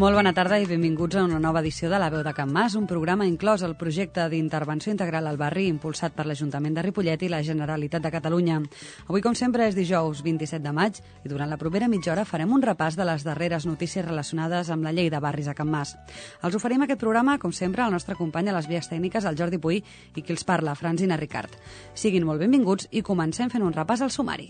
Molt bona tarda i benvinguts a una nova edició de La Veu de Can Mas, un programa inclòs al projecte d'intervenció integral al barri impulsat per l'Ajuntament de Ripollet i la Generalitat de Catalunya. Avui, com sempre, és dijous 27 de maig i durant la propera mitja hora farem un repàs de les darreres notícies relacionades amb la llei de barris a Can Mas. Els oferim aquest programa, com sempre, al nostre company a les vies tècniques, el Jordi Puy, i qui els parla, Francina Ricard. Siguin molt benvinguts i comencem fent un repàs al sumari.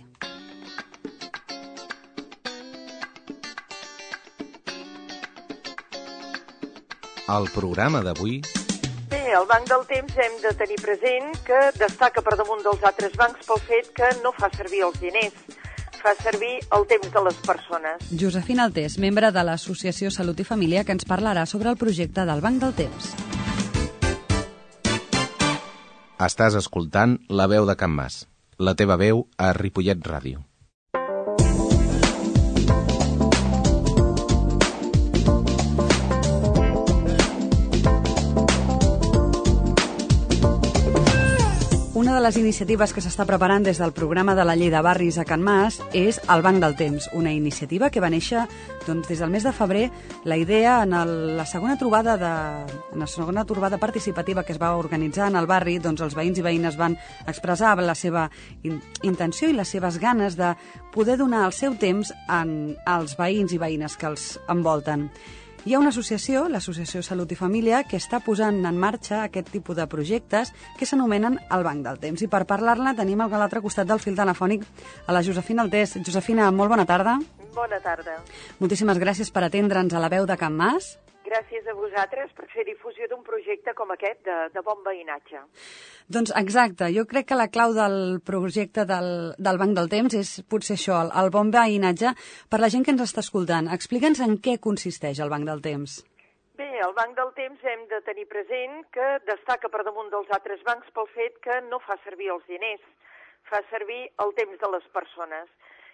Al programa d'avui... Bé, el Banc del Temps hem de tenir present que destaca per damunt dels altres bancs pel fet que no fa servir els diners, fa servir el temps de les persones. Josefina Altés, membre de l'Associació Salut i Família, que ens parlarà sobre el projecte del Banc del Temps. Estàs escoltant La Veu de Can Mas, la teva veu a Ripollet Ràdio. Una de les iniciatives que s'està preparant des del programa de la Llei de Barris a Can Mas és el Banc del Temps, una iniciativa que va néixer des del mes de febrer. La idea en la segona trobada participativa que es va organitzar en el barri, els veïns i veïnes van expressar la seva intenció i les seves ganes de poder donar el seu temps als veïns i veïnes que els envolten. Hi ha una associació, l'Associació Salut i Família, que està posant en marxa aquest tipus de projectes que s'anomenen el Banc del Temps. I per parlar-ne tenim a l'altre costat del fil telefònic a la Josefina Altés. Josefina, molt bona tarda. Bona tarda. Moltíssimes gràcies per atendre'ns a La Veu de Can Mas. Gràcies a vosaltres per fer difusió d'un projecte com aquest de bon veïnatge. Doncs exacte, jo crec que la clau del projecte del Banc del Temps és potser això, el bon veïnatge. Per la gent que ens està escoltant, explica'ns en què consisteix el Banc del Temps. Bé, el Banc del Temps hem de tenir present que destaca per damunt dels altres bancs pel fet que no fa servir els diners, fa servir el temps de les persones.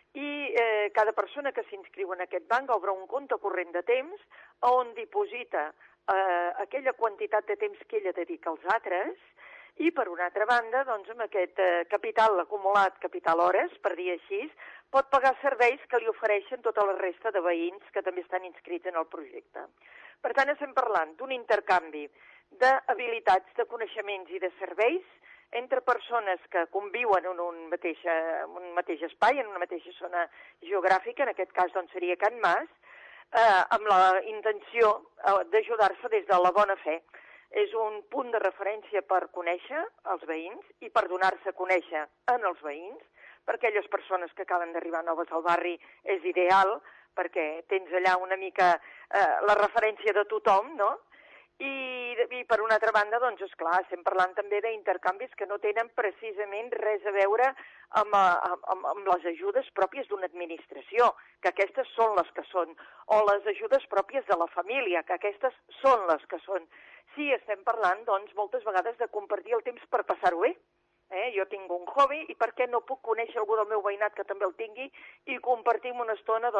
I cada persona que s'inscriu en aquest banc obre un compte corrent de temps on diposita aquella quantitat de temps que ella dedica als altres i, per una altra banda, amb aquest capital acumulat, capital hores, per dir així, pot pagar serveis que li ofereixen tota la resta de veïns que també estan inscrits en el projecte. Per tant, estem parlant d'un intercanvi d'habilitats, de coneixements i de serveis entre persones que conviuen en un mateix espai, en una mateixa zona geogràfica, en aquest cas seria Can Mas, amb la intenció d'ajudar-se des de la bona fe. És un punt de referència per conèixer els veïns i per donar-se a conèixer en els veïns. Per aquelles persones que acaben d'arribar noves al barri és ideal, perquè tens allà una mica la referència de tothom, no? I per una altra banda, esclar, estem parlant també d'intercanvis que no tenen precisament res a veure amb les ajudes pròpies d'una administració, que aquestes són les que són, o les ajudes pròpies de la família, que aquestes són les que són. Sí, estem parlant, moltes vegades de compartir el temps per passar-ho bé. Jo tinc un hobby i per què no puc conèixer algú del meu veïnat que també el tingui i compartim una estona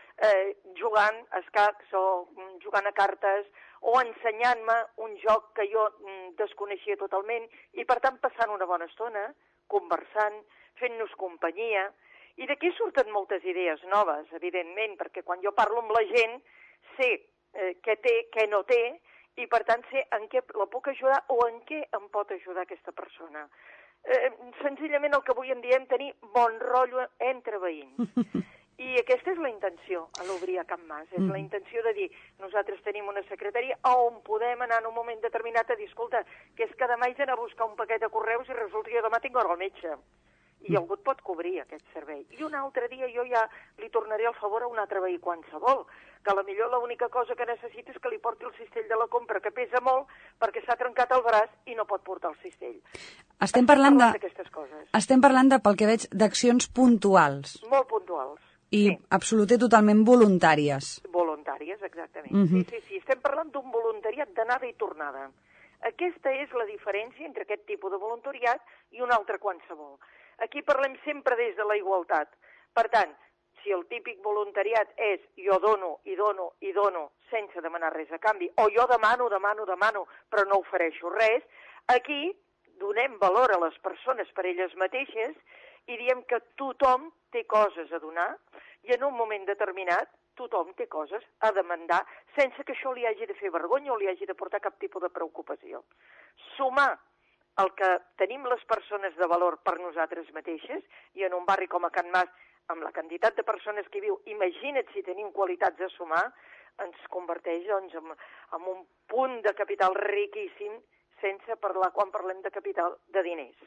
jugant a escacs o jugant a cartes o ensenyant-me un joc que jo desconeixia totalment i per tant passant una bona estona, conversant, fent-nos companyia. I d'aquí surten moltes idees noves, evidentment, perquè quan jo parlo amb la gent sé què té, què no té i per tant sé en què la puc ajudar o en què em pot ajudar aquesta persona. Senzillament el que avui en diem tenir bon rotllo entre veïns. I aquesta és la intenció a l'obrir a Can Mas, és la intenció de dir nosaltres tenim una secretaria on podem anar en un moment determinat a dir, escolta, que és que demà he d'anar a buscar un paquet de correus i resulta que demà tinc hora al metge. I algú et pot cobrir aquest servei. I un altre dia jo ja li tornaré el favor a un altre veí qualsevol, que potser l'única cosa que necessita és que li porti el cistell de la compra, que pesa molt, perquè s'ha trencat el braç i no pot portar el cistell. Estem parlant d'aquestes coses. Estem parlant pel que veig, d'accions puntuals. Molt puntuals. I sí. Absolutament totalment voluntàries. Voluntàries, exactament. Sí. Estem parlant d'un voluntariat d'anada i tornada. Aquesta és la diferència entre aquest tipus de voluntariat i un altre qualsevol. Aquí parlem sempre des de la igualtat. Per tant, si el típic voluntariat és jo dono i dono i dono sense demanar res a canvi, o jo demano, però no ofereixo res, aquí donem valor a les persones per elles mateixes i diem que tothom té coses a donar i en un moment determinat tothom té coses a demandar sense que això li hagi de fer vergonya o li hagi de portar cap tipus de preocupació. Sumar el que tenim les persones de valor per nosaltres mateixes, i en un barri com a Can Mas, amb la quantitat de persones que hi viu, imagina't si tenim qualitats a sumar, ens converteix doncs, en un punt de capital riquíssim sense parlar, quan parlem de capital, de diners.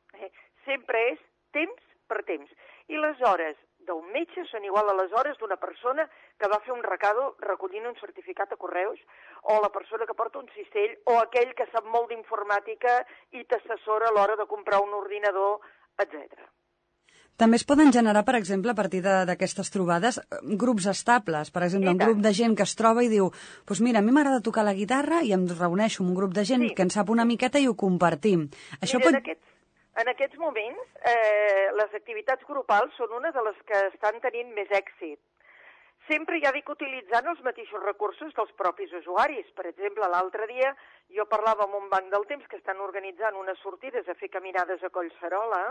Sempre és temps per temps. I les hores d'un metge són igual a les hores d'una persona que va fer un recado recollint un certificat a correus, o la persona que porta un cistell, o aquell que sap molt d'informàtica i t'assessora a l'hora de comprar un ordinador, etc. També es poden generar, per exemple, a partir d'aquestes trobades, grups estables. Per exemple, un grup de gent que es troba i diu doncs mira, a mi m'agrada tocar la guitarra i em reuneixo amb un grup de gent que en sap una miqueta i ho compartim. Això mira, en aquests moments, les activitats grupals són una de les que estan tenint més èxit. Sempre ja dic utilitzant els mateixos recursos dels propis usuaris. Per exemple, l'altre dia jo parlava amb un banc del temps que estan organitzant unes sortides a fer caminades a Collserola,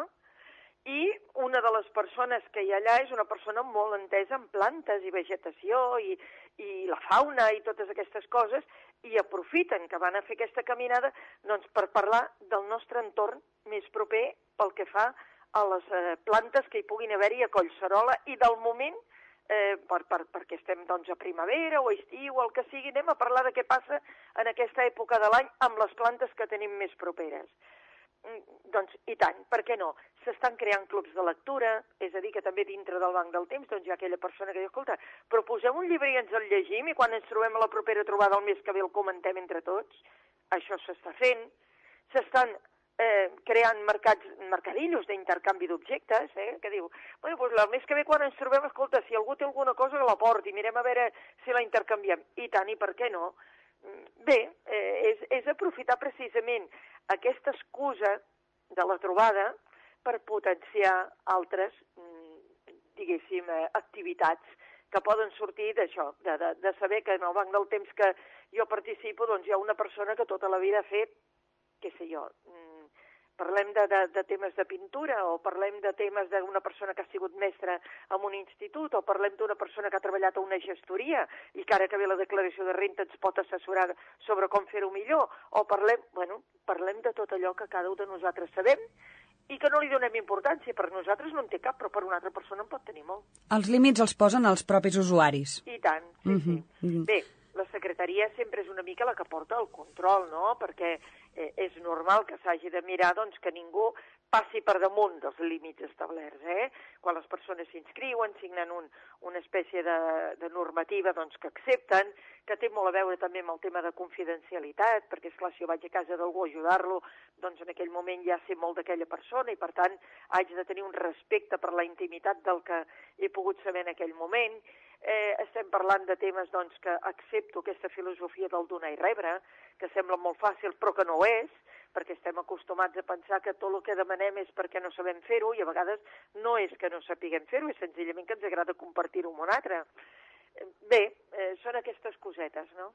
i una de les persones que hi ha allà és una persona molt entesa en plantes i vegetació i la fauna i totes aquestes coses, i aprofiten que van a fer aquesta caminada doncs, per parlar del nostre entorn més proper pel que fa a les plantes que hi puguin haver-hi a Collserola i del moment, perquè estem doncs, a primavera o a estiu o el que sigui, anem a parlar de què passa en aquesta època de l'any amb les plantes que tenim més properes. Doncs, i tant, per què no? S'estan creant clubs de lectura, és a dir, que també dintre del banc del temps doncs hi ha aquella persona que diu, escolta, però posem un llibre i ens el llegim i quan ens trobem a la propera trobada el mes que ve el comentem entre tots. Això s'està fent. S'estan creant mercadillos d'intercanvi d'objectes, que diu, bueno, doncs el mes que ve quan ens trobem, escolta, si algú té alguna cosa que la porti, mirem a veure si la intercanviem. I tant, i per què no? Bé, és aprofitar precisament aquesta excusa de la trobada per potenciar altres, diguéssim, activitats que poden sortir d'això, de saber que en el banc del temps que jo participo doncs hi ha una persona que tota la vida ha fet, què sé jo, parlem de temes de pintura o parlem de temes d'una persona que ha sigut mestra en un institut o parlem d'una persona que ha treballat a una gestoria i que ara que ve la declaració de renta ens pot assessorar sobre com fer-ho millor o parlem de tot allò que cada un de nosaltres sabem i que no li donem importància. Per nosaltres no en té cap, però per una altra persona en pot tenir molt. Els límits els posen els propis usuaris. I tant, sí. Bé, la secretaria sempre és una mica la que porta el control, no? Perquè és normal que s'hagi de mirar doncs, que ningú passi per damunt dels límits establerts. Quan les persones s'inscriuen, signen una espècie de normativa doncs, que accepten, que té molt a veure també amb el tema de confidencialitat, perquè, esclar, si jo vaig a casa d'algú a ajudar-lo, doncs en aquell moment ja sé molt d'aquella persona i, per tant, haig de tenir un respecte per la intimitat del que he pogut saber en aquell moment. Estem parlant de temes doncs, que accepto aquesta filosofia del donar i rebre, que sembla molt fàcil però que no ho és, perquè estem acostumats a pensar que tot el que demanem és perquè no sabem fer-ho i a vegades no és que no sapiguem fer-ho, és senzillament que ens agrada compartir-ho amb un altre. Bé, són aquestes cosetes, no?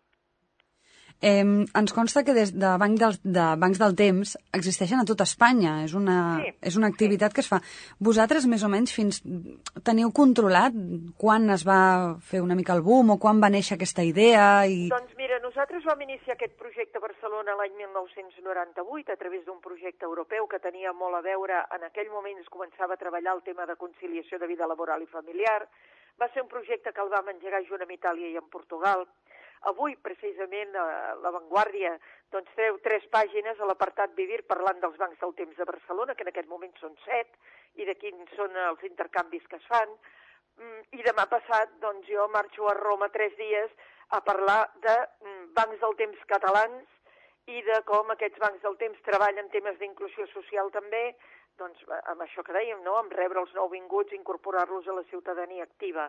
Ens consta que des de bancs del temps existeixen a tot Espanya. És una activitat que es fa. Vosaltres, més o menys, teniu controlat quan es va fer una mica el boom o quan va néixer aquesta idea? Doncs mira, nosaltres vam iniciar aquest projecte a Barcelona l'any 1998 a través d'un projecte europeu que tenia molt a veure. En aquell moment es començava a treballar el tema de conciliació de vida laboral i familiar. Va ser un projecte que el vam engegar junt amb Itàlia i amb Portugal. Avui, precisament, La Vanguardia doncs, treu 3 pàgines a l'apartat Vivir parlant dels bancs del temps de Barcelona, que en aquest moment són 7, i de quins són els intercanvis que es fan. I demà passat doncs, jo marxo a Roma 3 dies a parlar de bancs del temps catalans i de com aquests bancs del temps treballen temes d'inclusió social també, doncs, amb això que dèiem, no? Amb rebre els nouvinguts i incorporar-los a la ciutadania activa.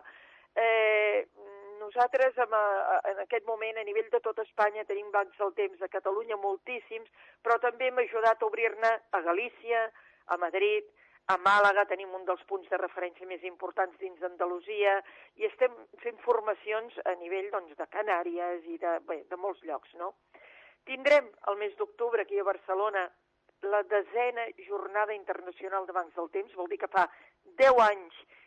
Nosaltres en aquest moment a nivell de tot Espanya tenim bancs del temps a Catalunya moltíssims, però també hem ajudat a obrir-ne a Galícia, a Madrid, a Màlaga, tenim un dels punts de referència més importants dins d'Andalusia i estem fent formacions a nivell doncs, de Canàries i de molts llocs, no? Tindrem el mes d'octubre aquí a Barcelona la 10ª jornada internacional de bancs del temps, vol dir que fa 10 anys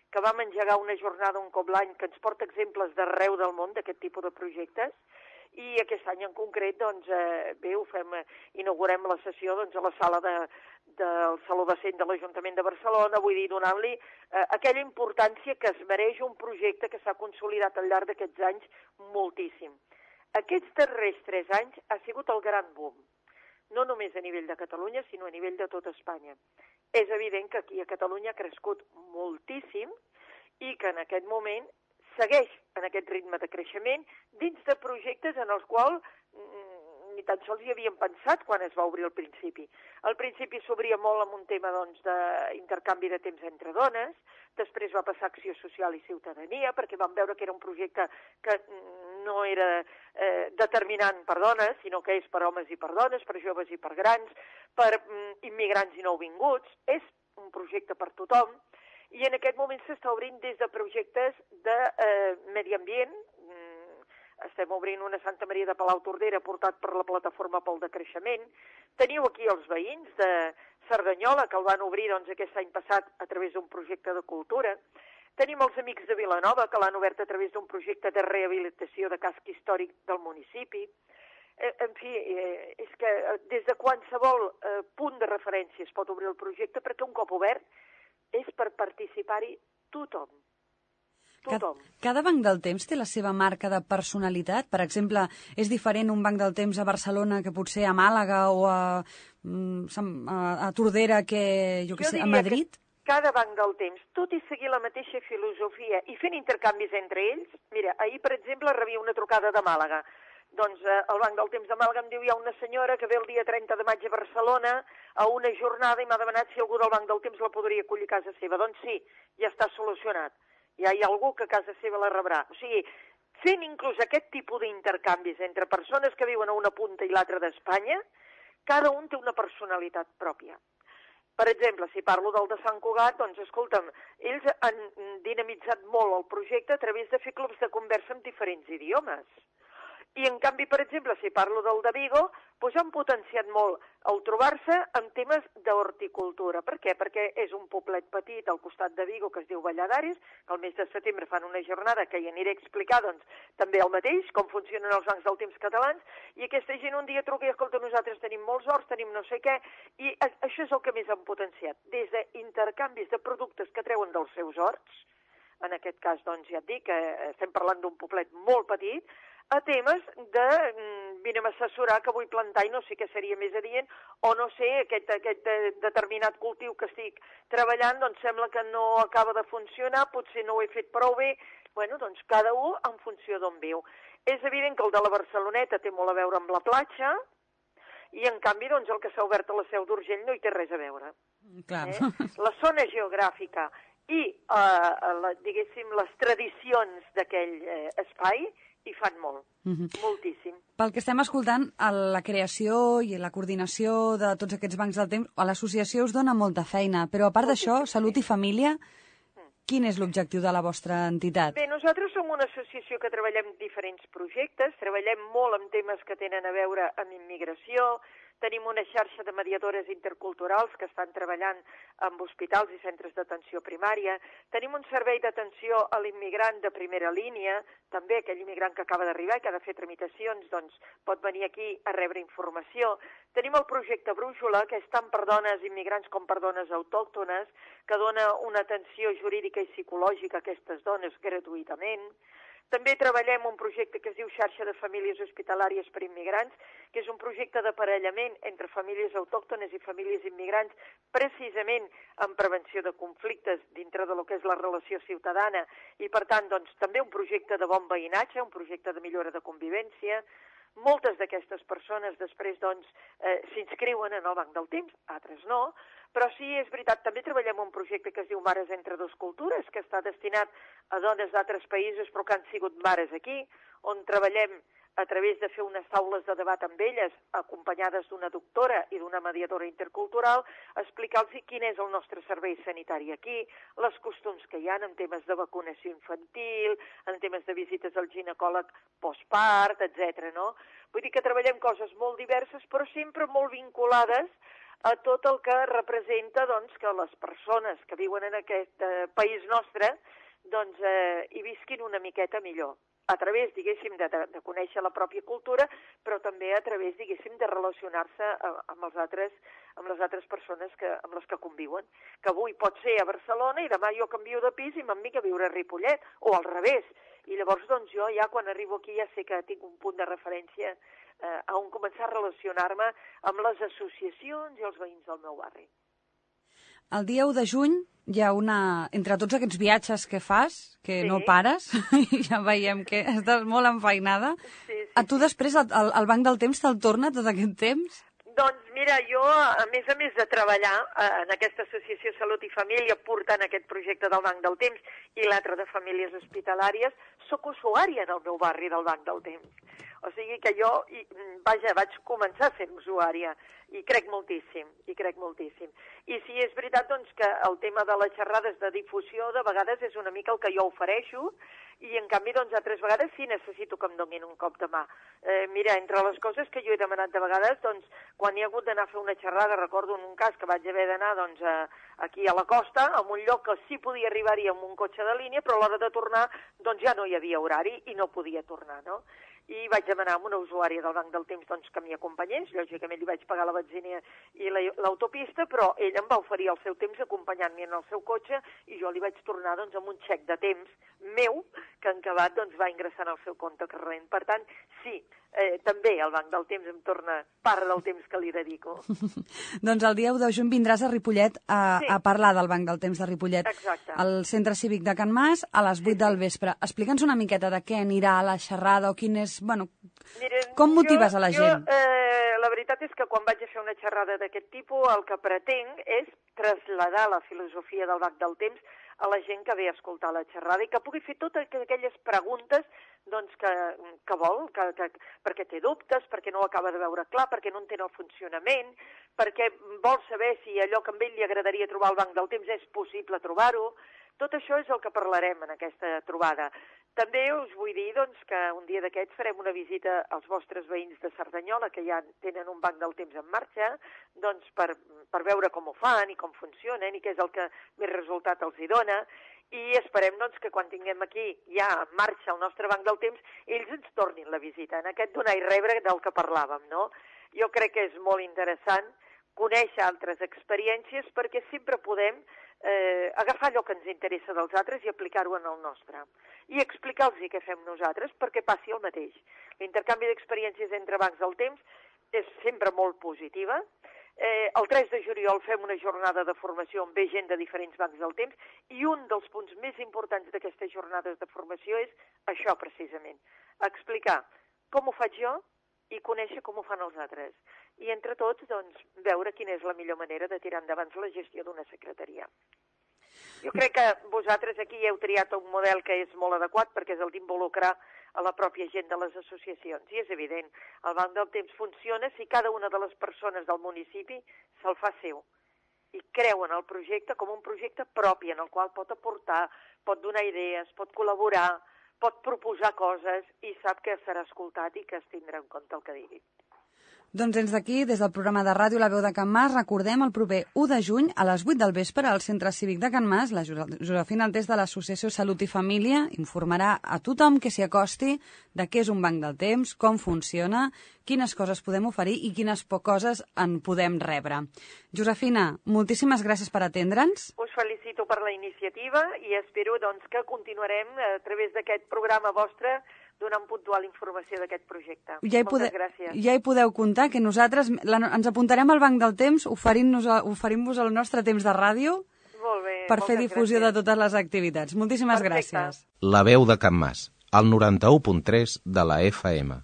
que vam engegar una jornada un cop l'any que ens porta exemples d'arreu del món d'aquest tipus de projectes, i aquest any en concret, doncs, bé, inaugurem la sessió doncs, a la sala del Saló de Cent de l'Ajuntament de Barcelona, vull dir, donant-li aquella importància que es mereix un projecte que s'ha consolidat al llarg d'aquests anys moltíssim. Aquests darrers 3 anys ha sigut el gran boom, no només a nivell de Catalunya, sinó a nivell de tot Espanya. És evident que aquí a Catalunya ha crescut moltíssim i que en aquest moment segueix en aquest ritme de creixement dins de projectes en els quals ni tan sols hi havíem pensat quan es va obrir al principi. Al principi s'obria molt amb un tema doncs, d'intercanvi de temps entre dones, després va passar a Acció Social i Ciutadania, perquè vam veure que era un projecte que no era determinant per dones, sinó que és per homes i per dones, per joves i per grans, per immigrants i nouvinguts, és un projecte per tothom, i en aquest moment s'està obrint des de projectes de medi ambient. Estem obrint una Santa Maria de Palau-Tordera portat per la Plataforma pel Decreixement. Teniu aquí els veïns de Cerdanyola, que el van obrir doncs, aquest any passat a través d'un projecte de cultura. Tenim els amics de Vilanova, que l'han obert a través d'un projecte de rehabilitació de casc històric del municipi. En fi, és que des de qualsevol punt de referència es pot obrir el projecte, perquè un cop obert és per participar-hi tothom. Cada banc del temps té la seva marca de personalitat? Per exemple, és diferent un banc del temps a Barcelona que potser a Màlaga o a Tordera que, jo què sé, a Madrid? Cada banc del temps, tot i seguir la mateixa filosofia i fent intercanvis entre ells, mira, ahir, per exemple, rebia una trucada de Màlaga. Doncs el Banc del Temps de Màlaga em diu hi ha una senyora que ve el dia 30 de maig a Barcelona a una jornada i m'ha demanat si algú del Banc del Temps la podria acollir a casa seva. Doncs sí, ja està solucionat. Ja hi ha algú que a casa seva la rebrà. O sigui, fent inclús aquest tipus d'intercanvis entre persones que viuen a una punta i l'altra d'Espanya, cada un té una personalitat pròpia. Per exemple, si parlo del de Sant Cugat, doncs escolta'm, ells han dinamitzat molt el projecte a través de fer clubs de conversa en diferents idiomes. I, en canvi, per exemple, si parlo del de Vigo, doncs han potenciat molt el trobar-se amb temes d'horticultura. Per què? Perquè és un poblet petit al costat de Vigo que es diu Valladares, que al mes de setembre fan una jornada que hi aniré a explicar doncs, també el mateix, com funcionen els bancs del temps catalans, i aquesta gent un dia truca i escolta, nosaltres tenim molts horts, tenim no sé què, i això és el que més han potenciat. Des d'intercanvis de productes que treuen dels seus horts, en aquest cas, doncs, ja et dic que estem parlant d'un poblet molt petit, a temes de vine'm a assessorar que vull plantar i no sé què seria més adient, o no sé, aquest determinat cultiu que estic treballant, doncs sembla que no acaba de funcionar, potser no ho he fet prou bé. Bueno, doncs cada un en funció d'on viu. És evident que el de la Barceloneta té molt a veure amb la platja, i en canvi doncs, el que s'ha obert a la Seu d'Urgell no hi té res a veure. Clar. La zona geogràfica i, diguéssim, les tradicions d'aquell espai hi fan molt, moltíssim. Pel que estem escoltant, la creació i la coordinació de tots aquests bancs del temps, a l'associació us dona molta feina, però a part d'això, Salut i Família, quin és l'objectiu de la vostra entitat? Bé, nosaltres som una associació que treballem diferents projectes, treballem molt amb temes que tenen a veure amb immigració, tenim una xarxa de mediadores interculturals que estan treballant amb hospitals i centres d'atenció primària. Tenim un servei d'atenció a l'immigrant de primera línia, també aquell immigrant que acaba d'arribar i que ha de fer tramitacions, doncs pot venir aquí a rebre informació. Tenim el projecte Brúixola, que és tant per dones immigrants com per dones autòctones, que dona una atenció jurídica i psicològica a aquestes dones gratuïtament. També treballem un projecte que es diu Xarxa de Famílies Hospitalàries per Immigrants, que és un projecte d'aparellament entre famílies autòctones i famílies immigrants, precisament en prevenció de conflictes dintre de lo que és la relació ciutadana, i per tant doncs, també un projecte de bon veïnatge, un projecte de millora de convivència. Moltes d'aquestes persones després doncs, s'inscriuen en el Banc del Temps, altres no, però sí, és veritat, també treballem un projecte que es diu Mares entre dues cultures, que està destinat a dones d'altres països però que han sigut mares aquí, on treballem a través de fer unes taules de debat amb elles, acompanyades d'una doctora i d'una mediadora intercultural, explicar-los quin és el nostre servei sanitari aquí, les costums que hi ha en temes de vacunació infantil, en temes de visites al ginecòleg postpart, etc. No? Vull dir que treballem coses molt diverses, però sempre molt vinculades a tot el que representa doncs, que les persones que viuen en aquest país nostre doncs, hi visquin una miqueta millor, a través, diguéssim, de conèixer la pròpia cultura, però també a través, diguéssim, de relacionar-se amb les altres persones amb les que conviuen. Que avui pot ser a Barcelona i demà jo canvio de pis i me'n vinc a viure a Ripollet, o al revés. I llavors, doncs, jo ja quan arribo aquí ja sé que tinc un punt de referència a on començar a relacionar-me amb les associacions i els veïns del meu barri. El dia 1 de juny hi ha entre tots aquests viatges que fas, que no pares, ja veiem que estàs molt enfeinada, a tu després el Banc del Temps te'l torna tot aquest temps? Doncs mira, jo, a més de treballar en aquesta associació Salut i Família portant aquest projecte del Banc del Temps i l'altre de famílies hospitalàries, sóc usuària en el meu barri del Banc del Temps. O sigui que jo, vaig començar sent usuària i crec moltíssim. I sí, és veritat doncs, que el tema de les xerrades de difusió de vegades és una mica el que jo ofereixo i en canvi doncs, altres vegades sí necessito que em donin un cop de mà. Mira, entre les coses que jo he demanat de vegades, doncs, quan he hagut d'anar a fer una xerrada, recordo en un cas que vaig haver d'anar doncs, aquí a la costa, a un lloc que sí podia arribar-hi amb un cotxe de línia, però a l'hora de tornar doncs, ja no hi havia horari i no podia tornar, no? I vaig demanar a una usuària del Banc del Temps doncs, que m'hi acompanyés, lògicament li vaig pagar la benzina i l'autopista, però ell em va oferir el seu temps acompanyant-me en el seu cotxe i jo li vaig tornar doncs, amb un xec de temps meu que en acabat doncs, va ingressar en el seu compte corrent. Per tant, sí, també el Banc del Temps em torna part del temps que li dedico. Doncs el dia 1 de juny vindràs a Ripollet a parlar del Banc del Temps de Ripollet. Exacte. Al Centre Cívic de Can Mas a les 8 del vespre. Explica'ns una miqueta de què anirà a la xerrada o quin és... Bueno, com motives a la gent? La veritat és que quan vaig a fer una xerrada d'aquest tipus el que pretenc és traslladar la filosofia del Banc del Temps a la gent que ve a escoltar la xerrada i que pugui fer totes aquelles preguntes doncs, que vol, perquè té dubtes, perquè no ho acaba de veure clar, perquè no entén el funcionament, perquè vol saber si allò que a ell li agradaria trobar al Banc del Temps és possible trobar-ho. Tot això és el que parlarem en aquesta trobada. També us vull dir doncs, que un dia d'aquests farem una visita als vostres veïns de Cerdanyola, que ja tenen un Banc del Temps en marxa, doncs, per veure com ho fan i com funcionen i què és el que més resultat els hi dona. I esperem doncs, que quan tinguem aquí ja en marxa el nostre Banc del Temps, ells ens tornin la visita, en aquest donar i rebre del que parlàvem, no? Jo crec que és molt interessant conèixer altres experiències perquè sempre podem agafar allò que ens interessa dels altres i aplicar-ho en el nostre. I explicar-los què fem nosaltres perquè passi el mateix. L'intercanvi d'experiències entre bancs del temps és sempre molt positiva. El 3 de juliol fem una jornada de formació on ve gent de diferents bancs del temps i un dels punts més importants d'aquestes jornades de formació és això precisament, explicar com ho faig jo i conèixer com ho fan els altres. I entre tots, doncs, veure quina és la millor manera de tirar endavant la gestió d'una secretaria. Jo crec que vosaltres aquí heu triat un model que és molt adequat perquè és el d'involucrar a la pròpia gent de les associacions. I és evident, el Banc del Temps funciona si cada una de les persones del municipi se'l fa seu i creu en el projecte com un projecte propi en el qual pot aportar, pot donar idees, pot col·laborar, pot proposar coses i sap que serà escoltat i que es tindrà en compte el que digui. Doncs des d'aquí, des del programa de ràdio La Veu de Can Mas, recordem el proper 1 de juny a les 8 del vespre al Centre Cívic de Can Mas, la Josefina Altés de l'Associació Salut i Família informarà a tothom que s'hi acosti de què és un banc del temps, com funciona, quines coses podem oferir i quines coses en podem rebre. Josefina, moltíssimes gràcies per atendre'ns. Us felicito per la iniciativa i espero doncs, que continuarem a través d'aquest programa vostre donant puntual informació d'aquest projecte. Moltes gràcies. Ja hi podeu comptar que nosaltres ens apuntarem al Banc del Temps oferint-vos el nostre temps de ràdio per fer difusió de totes les activitats. Moltíssimes gràcies. La Veu de Can Mas, al 91.3 de la FM.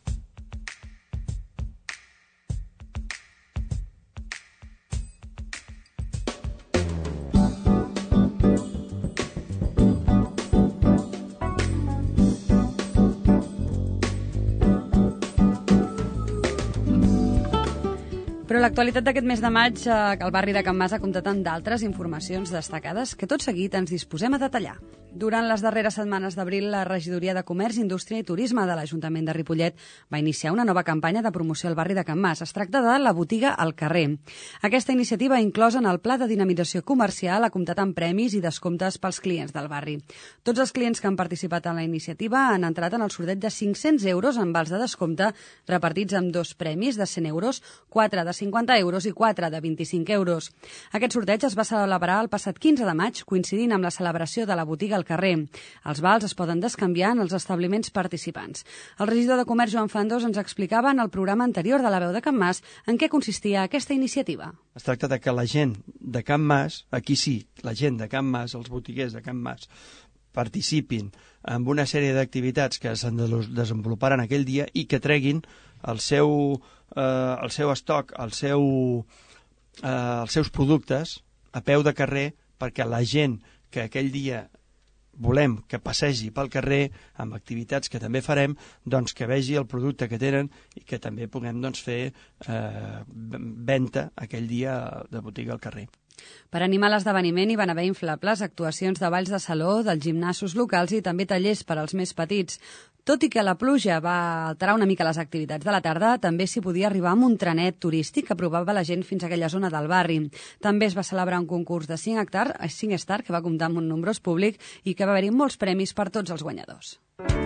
Però l'actualitat d'aquest mes de maig al barri de Can Mas ha comptat amb d'altres informacions destacades que tot seguit ens disposem a detallar. Durant les darreres setmanes d'abril, la Regidoria de Comerç, Indústria i Turisme de l'Ajuntament de Ripollet va iniciar una nova campanya de promoció al barri de Can Mas. Es tracta de la botiga al carrer. Aquesta iniciativa, inclosa en el Pla de Dinamització Comercial, ha comptat amb premis i descomptes pels clients del barri. Tots els clients que han participat en la iniciativa han entrat en el sorteig de 500 euros en vals de descompte, repartits amb 2 premis de 100 euros, 4 de 50 euros i 4 de 25 euros. Aquest sorteig es va celebrar el passat 15 de maig, coincidint amb la celebració de la botiga al carrer. Els vals es poden descanviar en els establiments participants. El regidor de Comerç, Joan Fandós, ens explicava en el programa anterior de La Veu de Can Mas en què consistia aquesta iniciativa. Es tracta de que la gent de Can Mas, aquí sí, la gent de Can Mas, els botiguers de Can Mas, participin en una sèrie d'activitats que s'han de desenvolupar en aquell dia i que treguin el seu estoc, els seus productes a peu de carrer perquè la gent que aquell dia volem que passegi pel carrer amb activitats que també farem, doncs que vegi el producte que tenen i que també puguem fer venda aquell dia de botiga al carrer. Per animar l'esdeveniment hi van haver inflables, actuacions de balls de saló, dels gimnasos locals i també tallers per als més petits. Tot i que la pluja va alterar una mica les activitats de la tarda, també s'hi podia arribar amb un trenet turístic que apropava la gent fins a aquella zona del barri. També es va celebrar un concurs de 5 Star que va comptar amb un nombrós públic i que va haver-hi molts premis per tots els guanyadors.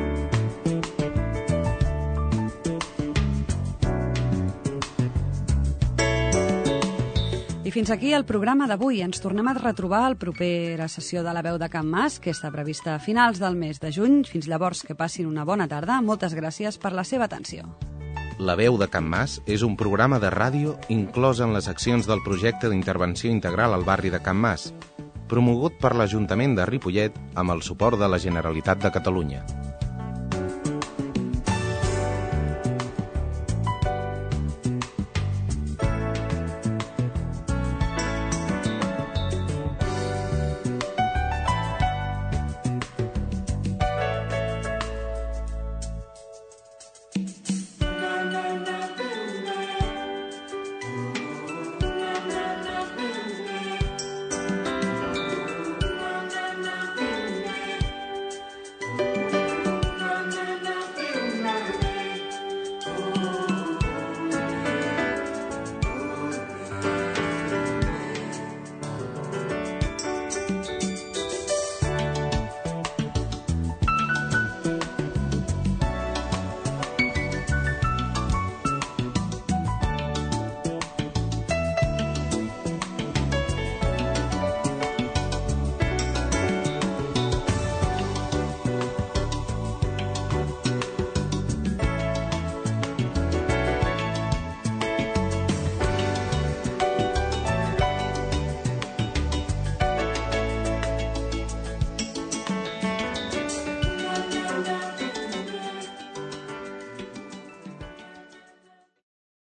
I fins aquí el programa d'avui. Ens tornem a retrobar a la propera sessió de La Veu de Can Mas, que està prevista a finals del mes de juny. Fins llavors, que passin una bona tarda. Moltes gràcies per la seva atenció. La Veu de Can Mas és un programa de ràdio inclòs en les accions del projecte d'intervenció integral al barri de Can Mas, promogut per l'Ajuntament de Ripollet amb el suport de la Generalitat de Catalunya.